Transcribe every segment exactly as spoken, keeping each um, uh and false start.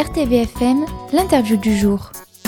R T V F M, l'interview du jour.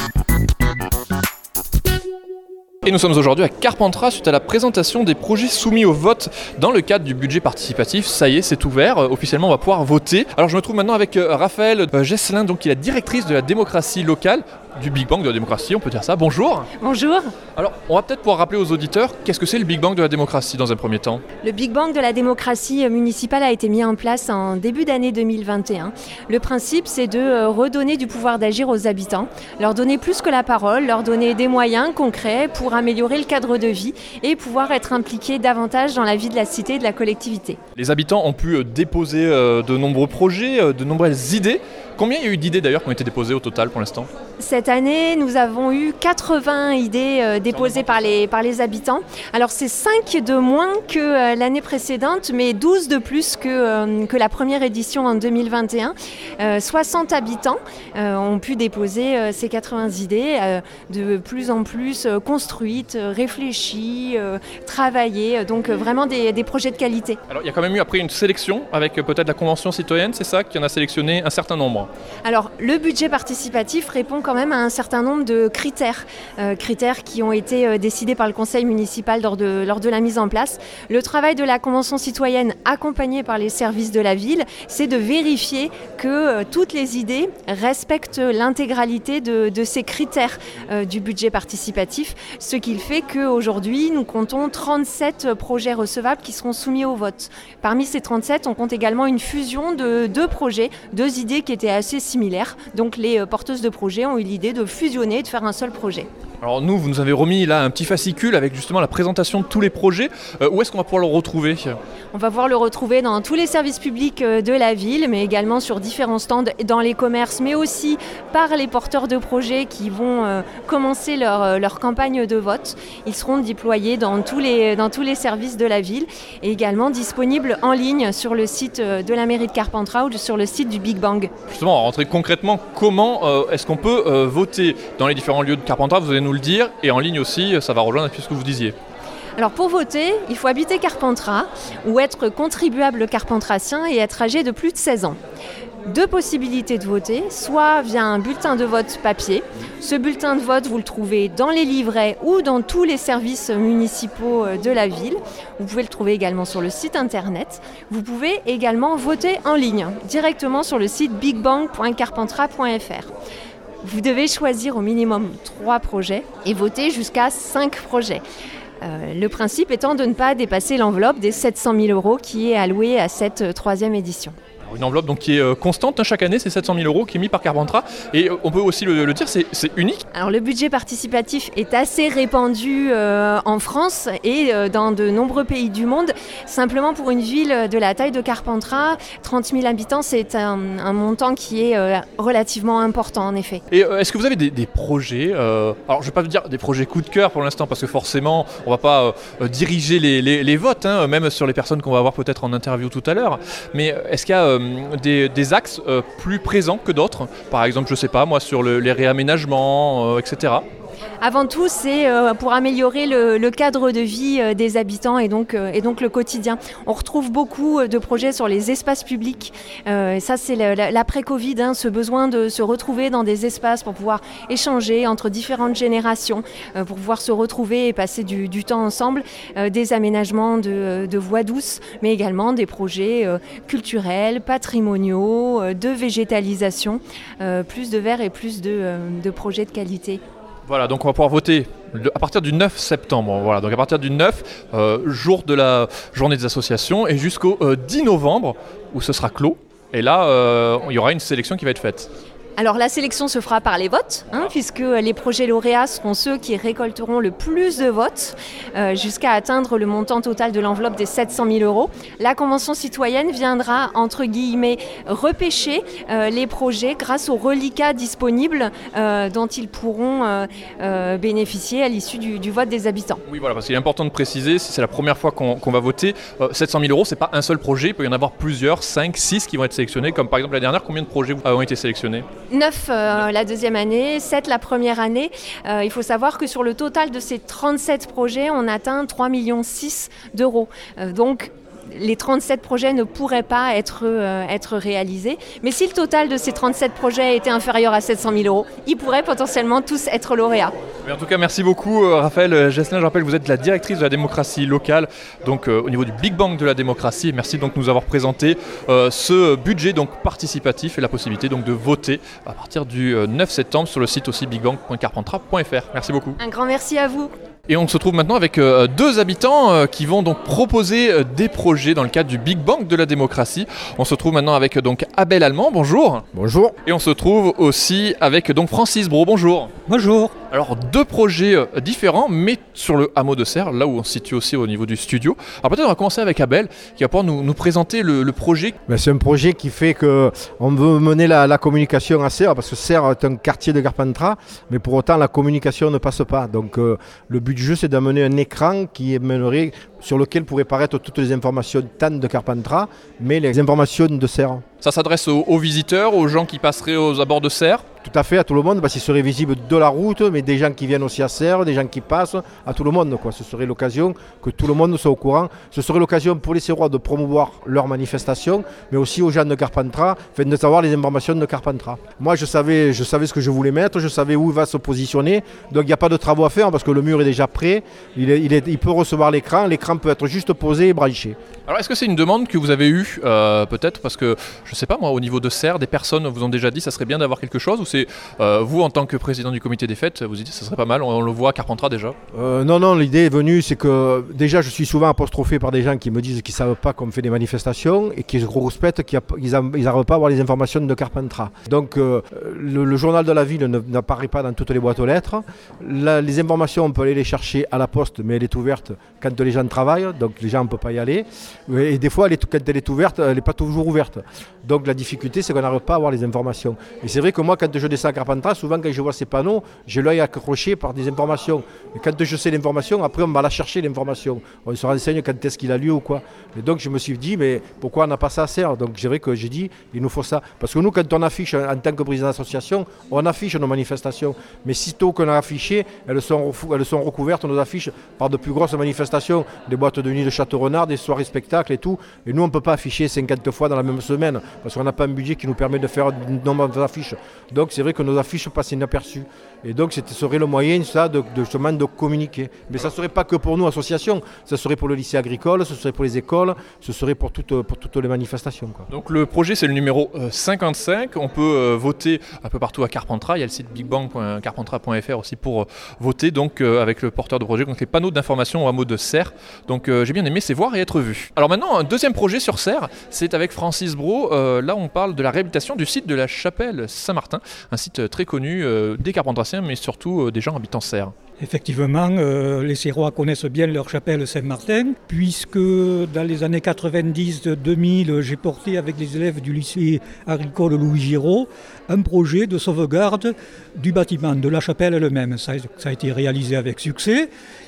Et nous sommes aujourd'hui à Carpentras suite à la présentation des projets soumis au vote dans le cadre du budget participatif. Ça y est, c'est ouvert. Euh, officiellement, on va pouvoir voter. Alors je me trouve maintenant avec euh, Raphaël euh, Gesselin, donc qui est la directrice de la démocratie locale, du Big Bang de la démocratie, on peut dire ça. Bonjour. Bonjour. Alors, on va peut-être pouvoir rappeler aux auditeurs, qu'est-ce que c'est le Big Bang de la démocratie dans un premier temps ? Le Big Bang de la démocratie municipale a été mis en place en début d'année deux mille vingt et un. Le principe, c'est de redonner du pouvoir d'agir aux habitants, leur donner plus que la parole, leur donner des moyens concrets pour améliorer le cadre de vie et pouvoir être impliqués davantage dans la vie de la cité et de la collectivité. Les habitants ont pu déposer de nombreux projets, de nombreuses idées. Combien il y a eu d'idées d'ailleurs qui ont été déposées au total pour l'instant ? Cette année, nous avons eu quatre-vingts idées euh, déposées par les, par les habitants. Alors c'est cinq de moins que euh, l'année précédente, mais douze de plus que, euh, que la première édition en deux mille vingt et un. Euh, soixante habitants euh, ont pu déposer euh, ces quatre-vingts idées, euh, de plus en plus euh, construites, euh, réfléchies, euh, travaillées, donc euh, vraiment des, des projets de qualité. Alors il y a quand même eu après une sélection avec euh, peut-être la Convention citoyenne, c'est ça, qui en a sélectionné un certain nombre ? Alors le budget participatif répond quand même à un certain nombre de critères, euh, critères qui ont été euh, décidés par le conseil municipal lors de, lors de la mise en place. Le travail de la Convention citoyenne accompagné par les services de la ville, c'est de vérifier que euh, toutes les idées respectent l'intégralité de, de ces critères euh, du budget participatif, ce qui fait qu'aujourd'hui nous comptons trente-sept projets recevables qui seront soumis au vote. Parmi ces trente-sept, on compte également une fusion de deux projets, deux idées qui étaient assez similaires, donc les euh, porteuses de projets ont eu l'idée de fusionner et de faire un seul projet. Alors nous, vous nous avez remis là un petit fascicule avec justement la présentation de tous les projets. Euh, où est-ce qu'on va pouvoir le retrouver ? On va pouvoir le retrouver dans tous les services publics de la ville, mais également sur différents stands dans les commerces, mais aussi par les porteurs de projets qui vont euh, commencer leur, leur campagne de vote. Ils seront déployés dans tous, les, dans tous les services de la ville et également disponibles en ligne sur le site de la mairie de Carpentras ou sur le site du Big Bang. Justement, on va rentrer concrètement, comment euh, est-ce qu'on peut euh, voter dans les différents lieux de Carpentras ? Vous allez nous le dire, et en ligne aussi, ça va rejoindre ce que vous disiez. Alors pour voter, il faut habiter Carpentras ou être contribuable carpentracien et être âgé de plus de seize ans. Deux possibilités de voter, soit via un bulletin de vote papier. Ce bulletin de vote, vous le trouvez dans les livrets ou dans tous les services municipaux de la ville. Vous pouvez le trouver également sur le site internet. Vous pouvez également voter en ligne, directement sur le site big bang point carpentras point f r. Vous devez choisir au minimum trois projets et voter jusqu'à cinq projets. Euh, le principe étant de ne pas dépasser l'enveloppe des sept cent mille euros qui est allouée à cette euh, troisième édition. Une enveloppe donc qui est euh, constante, hein, chaque année, c'est sept cent mille euros qui est mis par Carpentras. Et euh, on peut aussi le, le dire, c'est, c'est unique. Alors le budget participatif est assez répandu euh, en France et euh, dans de nombreux pays du monde. Simplement pour une ville de la taille de Carpentras, trente mille habitants, c'est un, un montant qui est euh, relativement important en effet. Et euh, est-ce que vous avez des, des projets euh, alors je ne vais pas vous dire des projets coup de cœur pour l'instant, parce que forcément on ne va pas euh, diriger les, les, les votes, hein, même sur les personnes qu'on va avoir peut-être en interview tout à l'heure. Mais est-ce qu'il y a euh, Des, des axes euh, plus présents que d'autres, par exemple, je ne sais pas, moi, sur le, les réaménagements, euh, et cetera. Avant tout, c'est euh, pour améliorer le, le cadre de vie euh, des habitants et donc, euh, et donc le quotidien. On retrouve beaucoup de projets sur les espaces publics. Euh, ça, c'est le, l'après-Covid, hein, ce besoin de se retrouver dans des espaces pour pouvoir échanger entre différentes générations, euh, pour pouvoir se retrouver et passer du, du temps ensemble. Euh, des aménagements de, de voies douces, mais également des projets euh, culturels, patrimoniaux, euh, de végétalisation, euh, plus de verre et plus de, euh, de projets de qualité. Voilà, donc on va pouvoir voter à partir du neuf septembre, voilà, donc à partir du neuf, euh, jour de la journée des associations, et jusqu'au euh, dix novembre, où ce sera clos, et là, euh, il y aura une sélection qui va être faite. Alors la sélection se fera par les votes, hein, puisque les projets lauréats seront ceux qui récolteront le plus de votes, euh, jusqu'à atteindre le montant total de l'enveloppe des sept cent mille euros. La Convention citoyenne viendra, entre guillemets, repêcher euh, les projets grâce aux reliquats disponibles euh, dont ils pourront euh, euh, bénéficier à l'issue du, du vote des habitants. Oui, voilà, parce qu'il est important de préciser, si c'est la première fois qu'on, qu'on va voter, euh, sept cent mille euros, c'est pas un seul projet, il peut y en avoir plusieurs, cinq, six qui vont être sélectionnés, comme par exemple la dernière, combien de projets ont été sélectionnés ? neuf euh, la deuxième année, sept la première année. Euh, il faut savoir que sur le total de ces trente-sept projets, on atteint trois virgule six millions d'euros. Euh, donc les trente-sept projets ne pourraient pas être, euh, être réalisés. Mais si le total de ces trente-sept projets était inférieur à sept cent mille euros, ils pourraient potentiellement tous être lauréats. Mais en tout cas, merci beaucoup euh, Raphaël Gesselin. Je rappelle que vous êtes la directrice de la démocratie locale, donc euh, au niveau du Big Bang de la démocratie. Merci donc de nous avoir présenté euh, ce budget donc participatif et la possibilité donc de voter à partir du euh, neuf septembre sur le site aussi big bang point carpentras point f r. Merci beaucoup. Un grand merci à vous. Et on se trouve maintenant avec euh, deux habitants euh, qui vont donc proposer euh, des projets dans le cadre du Big Bang de la démocratie. On se trouve maintenant avec euh, donc Abel Allemand, bonjour. Bonjour. Et on se trouve aussi avec donc Francis Brault, bonjour. Bonjour. Alors deux projets euh, différents, mais sur le hameau de Serres, là où on se situe aussi au niveau du studio. Alors peut-être on va commencer avec Abel, qui va pouvoir nous, nous présenter le, le projet. Ben, c'est un projet qui fait qu'on veut mener la, la communication à Serres, parce que Serres est un quartier de Carpentras, mais pour autant la communication ne passe pas. Donc euh, le but du jeu, c'est d'amener un écran qui mènerait, sur lequel pourraient paraître toutes les informations tant de Carpentras, mais les informations de Serres. Ça s'adresse aux, aux visiteurs, aux gens qui passeraient aux abords de Serres? Tout à fait, à tout le monde, parce qu'il serait visible de la route, mais des gens qui viennent aussi à Serres, des gens qui passent, à tout le monde, quoi. Ce serait l'occasion que tout le monde soit au courant. Ce serait l'occasion pour les Serrois de promouvoir leur manifestation, mais aussi aux gens de Carpentras, enfin, de savoir les informations de Carpentras. Moi, je savais, je savais ce que je voulais mettre, je savais où il va se positionner, donc il n'y a pas de travaux à faire, parce que le mur est déjà prêt, il, est, il, est, il peut recevoir l'écran, l'écran peut être juste posé et branché. Alors est-ce que c'est une demande que vous avez eue, euh, peut-être, parce que, je ne sais pas moi, au niveau de Serres, des personnes vous ont déjà dit ça serait bien d'avoir quelque chose, ou c'est euh, vous, en tant que président du comité des fêtes, vous dites ça serait pas mal, on, on le voit à Carpentras déjà? euh, Non, non, l'idée est venue, c'est que déjà je suis souvent apostrophé par des gens qui me disent qu'ils ne savent pas qu'on fait des manifestations et qui rouspètent qu'ils n'arrivent pas à avoir les informations de Carpentras. Donc euh, le, le journal de la ville ne, n'apparaît pas dans toutes les boîtes aux lettres. La, les informations, on peut aller les chercher à la poste, mais elle est ouverte quand les gens travaillent, donc les gens ne peuvent pas y aller. Et des fois, elle est, quand elle est ouverte, elle n'est pas toujours ouverte. Donc la difficulté, c'est qu'on n'arrive pas à avoir les informations. Et c'est vrai que moi, quand je descends à Carpentras, souvent quand je vois ces panneaux, j'ai l'œil accroché par des informations. Et quand je sais l'information, après on va la chercher l'information. On se renseigne quand est-ce qu'il a lieu ou quoi. Et donc je me suis dit, mais pourquoi on n'a pas ça à Serres? Donc c'est vrai que j'ai dit, il nous faut ça. Parce que nous, quand on affiche en tant que président d'association, on affiche nos manifestations. Mais sitôt qu'on a affiché, elles sont, elles sont recouvertes, nos affiches, par de plus grosses manifestations, des boîtes de nuit de Château-Renard, des soirées spectacles et tout. Et nous, on ne peut pas afficher cinquante fois dans la même semaine, parce qu'on n'a pas un budget qui nous permet de faire un nombre d'affiches. Donc c'est vrai que nos affiches passent inaperçues. Et donc ce serait le moyen ça, de, de, justement, de communiquer. Mais ça ne serait pas que pour nous, associations, ça serait pour le lycée agricole, ce serait pour les écoles, ce serait pour toutes, pour toutes les manifestations, quoi. Donc le projet, c'est le numéro cinquante-cinq. On peut euh, voter un peu partout à Carpentras. Il y a le site big bang point carpentras point f r aussi pour euh, voter, donc euh, avec le porteur de projet, donc les panneaux d'information au hameau de Serres. Donc euh, j'ai bien aimé, c'est voir et être vu. Alors maintenant, un deuxième projet sur Serres, c'est avec Francis Brault. Euh, là, on parle de la réhabilitation du site de la chapelle Saint-Martin, un site très connu euh, des Carpentraciens, mais surtout euh, des gens habitant Serres. Effectivement, euh, les Serrois connaissent bien leur chapelle Saint-Martin, puisque dans les années quatre-vingt-dix deux mille, j'ai porté avec les élèves du lycée agricole Louis Giraud un projet de sauvegarde du bâtiment, de la chapelle elle-même. Ça, ça a été réalisé avec succès,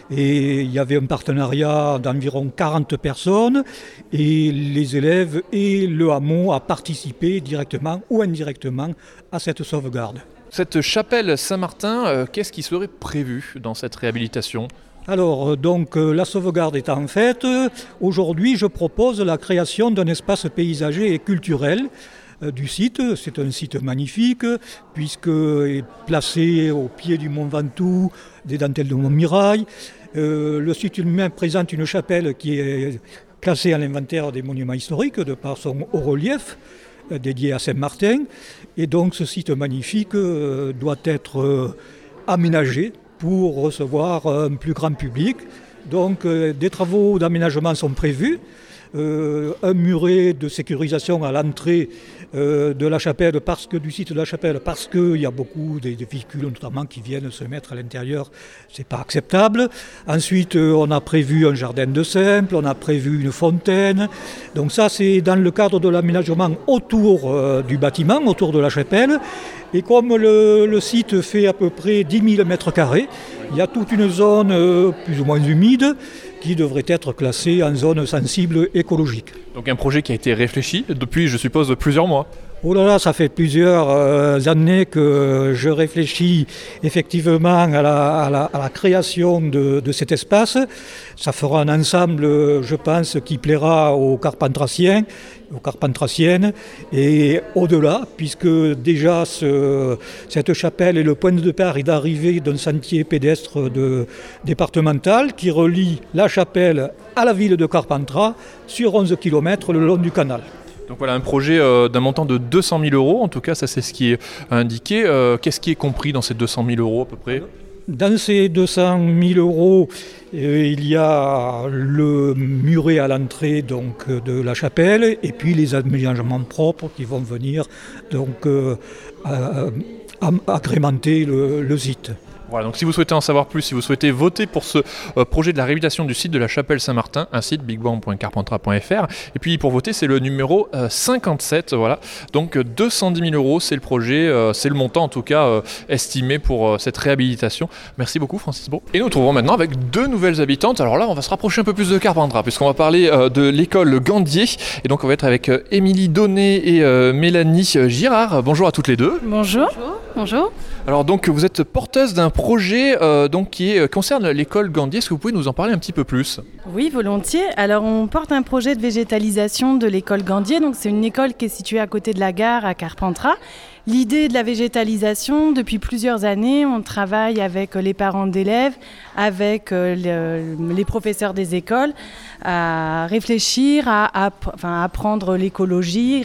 et il y avait un partenariat d'environ quarante personnes, et les élèves et le hameau a participé directement ou indirectement à cette sauvegarde. Cette chapelle Saint-Martin, euh, qu'est-ce qui serait prévu dans cette réhabilitation ? Alors, donc, euh, la sauvegarde étant faite, euh, aujourd'hui, je propose la création d'un espace paysager et culturel euh, du site. C'est un site magnifique, puisque est placé au pied du Mont Ventoux, des dentelles de Montmirail. Euh, le site lui-même présente une chapelle qui est classée à l'inventaire des monuments historiques de par son haut relief, dédié à Saint-Martin. Et donc ce site magnifique euh, doit être euh, aménagé pour recevoir un plus grand public. Donc euh, des travaux d'aménagement sont prévus. Euh, un muret de sécurisation à l'entrée euh, de la chapelle, parce que du site de la chapelle, parce qu'il y a beaucoup de, de véhicules notamment qui viennent se mettre à l'intérieur, c'est pas acceptable. Ensuite, euh, on a prévu un jardin de simple, on a prévu une fontaine. Donc ça, c'est dans le cadre de l'aménagement autour euh, du bâtiment, autour de la chapelle. Et comme le, le site fait à peu près dix mille mètres carrés, il y a toute une zone euh, plus ou moins humide qui devrait être classée en zone sensible écologique. Donc un projet qui a été réfléchi depuis, je suppose, plusieurs mois. Oh là là, ça fait plusieurs euh, années que je réfléchis effectivement à la, à la, à la création de, de cet espace. Ça fera un ensemble, je pense, qui plaira aux carpentraciens, aux carpentraciennes et au-delà, puisque déjà ce, cette chapelle est le point de départ et d'arrivée d'un sentier pédestre de, départemental qui relie la chapelle à la ville de Carpentras sur onze kilomètres le long du canal. Donc voilà, un projet euh, d'un montant de deux cent mille euros, en tout cas ça c'est ce qui est indiqué. Euh, qu'est-ce qui est compris dans ces deux cent mille euros à peu près ? Dans ces deux cent mille euros, euh, il y a le muret à l'entrée donc, de la chapelle et puis les aménagements propres qui vont venir donc, euh, euh, agrémenter le, le site. Voilà, donc si vous souhaitez en savoir plus, si vous souhaitez voter pour ce euh, projet de la réhabilitation du site de la chapelle Saint-Martin, un site big bang point carpentras point f r. Et puis pour voter, c'est le numéro euh, cinquante-sept. Voilà. Donc deux cent dix mille euros, c'est le projet, euh, c'est le montant en tout cas euh, estimé pour euh, cette réhabilitation. Merci beaucoup Francis Beau. Et nous nous trouvons maintenant avec deux nouvelles habitantes. Alors là, on va se rapprocher un peu plus de Carpentras, puisqu'on va parler euh, de l'école Gandier. Et donc on va être avec euh, Émilie Donnet et euh, Mélanie Girard. Bonjour à toutes les deux. Bonjour. Bonjour. Bonjour. Alors donc vous êtes porteuse d'un projet euh, donc, qui est, concerne l'école Gandier. Est-ce que vous pouvez nous en parler un petit peu plus ? Oui, volontiers. Alors on porte un projet de végétalisation de l'école Gandier. Donc c'est une école qui est située à côté de la gare à Carpentras. L'idée de la végétalisation, depuis plusieurs années, on travaille avec les parents d'élèves, avec les professeurs des écoles, à réfléchir, à, à enfin, apprendre l'écologie.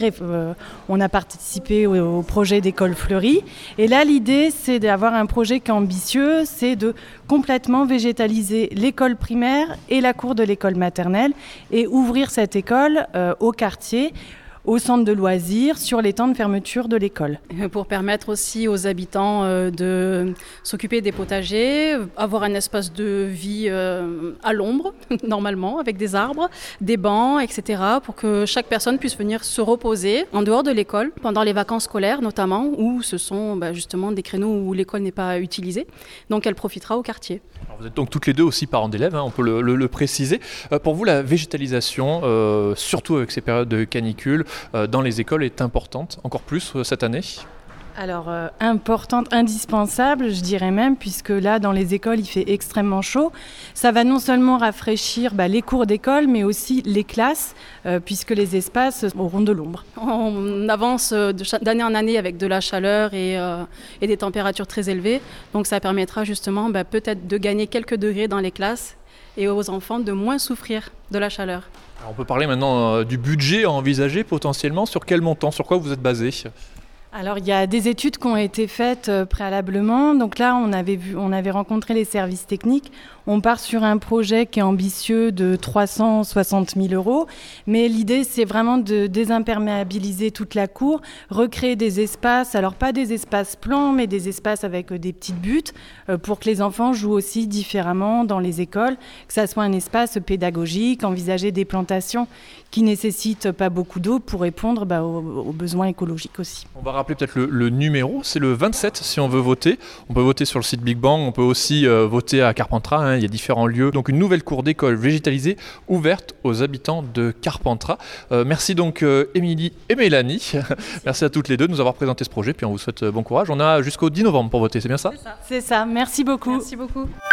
On a participé au, au projet d'école fleurie. Et là, l'idée, c'est d'avoir un projet qui est ambitieux, c'est de complètement végétaliser l'école primaire et la cour de l'école maternelle et ouvrir cette école euh, au quartier, au centre de loisirs, sur les temps de fermeture de l'école. Pour permettre aussi aux habitants euh, de s'occuper des potagers, avoir un espace de vie euh, à l'ombre, normalement, avec des arbres, des bancs, et cetera, pour que chaque personne puisse venir se reposer en dehors de l'école, pendant les vacances scolaires notamment, où ce sont bah, justement des créneaux où l'école n'est pas utilisée. Donc elle profitera au quartier. Alors vous êtes donc toutes les deux aussi parents d'élèves, hein, on peut le, le, le préciser. Euh, pour vous, la végétalisation, euh, surtout avec ces périodes de canicule, euh, dans les écoles est importante, encore plus euh, cette année ? Alors, euh, importante, indispensable, je dirais même, puisque là, dans les écoles, il fait extrêmement chaud. Ça va non seulement rafraîchir bah, les cours d'école, mais aussi les classes, euh, puisque les espaces auront de l'ombre. On avance d'année en année avec de la chaleur et, euh, et des températures très élevées. Donc, ça permettra justement bah, peut-être de gagner quelques degrés dans les classes et aux enfants de moins souffrir de la chaleur. Alors, on peut parler maintenant euh, du budget à envisager potentiellement. Sur quel montant ? Sur quoi vous êtes basé ? Alors, il y a des études qui ont été faites euh, préalablement. Donc là, on avait, vu, on avait rencontré les services techniques. On part sur un projet qui est ambitieux de trois cent soixante mille euros. Mais l'idée, c'est vraiment de désimperméabiliser toute la cour, recréer des espaces, alors pas des espaces plans, mais des espaces avec euh, des petites buttes euh, pour que les enfants jouent aussi différemment dans les écoles, que ça soit un espace pédagogique, envisager des plantations qui ne nécessitent pas beaucoup d'eau pour répondre bah, aux, aux besoins écologiques aussi. On va rappeler peut-être le, le numéro, c'est le vingt-sept si on veut voter. On peut voter sur le site Big Bang, on peut aussi euh, voter à Carpentras, hein, il y a différents lieux. Donc une nouvelle cour d'école végétalisée ouverte aux habitants de Carpentras. Euh, merci donc euh, Émilie et Mélanie. Merci à toutes les deux de nous avoir présenté ce projet, puis on vous souhaite euh, bon courage. On a jusqu'au dix novembre pour voter, c'est bien ça ? C'est ça, c'est ça. Merci beaucoup. Merci beaucoup.